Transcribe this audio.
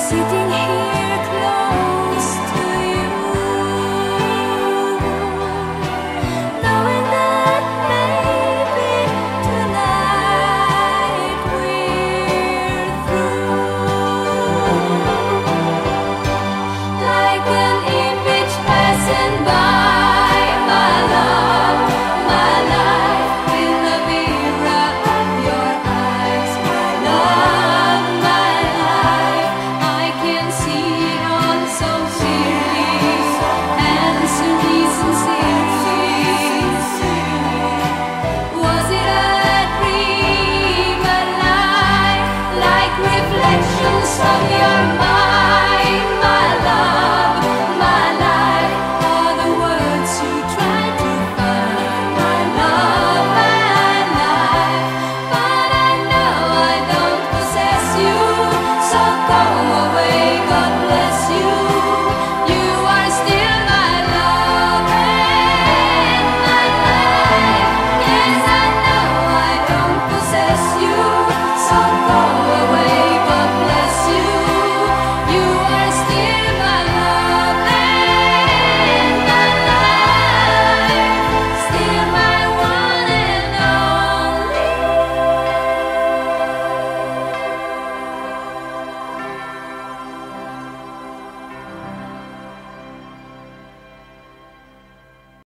sitting here close to you, knowing that maybe tonight we're through. Like an image passing by, my love, my life, in the mirror of your eyes, my love, my life. I can see it all so clearly and sincerely. Was it a dream, a lie, like reflections of your mind?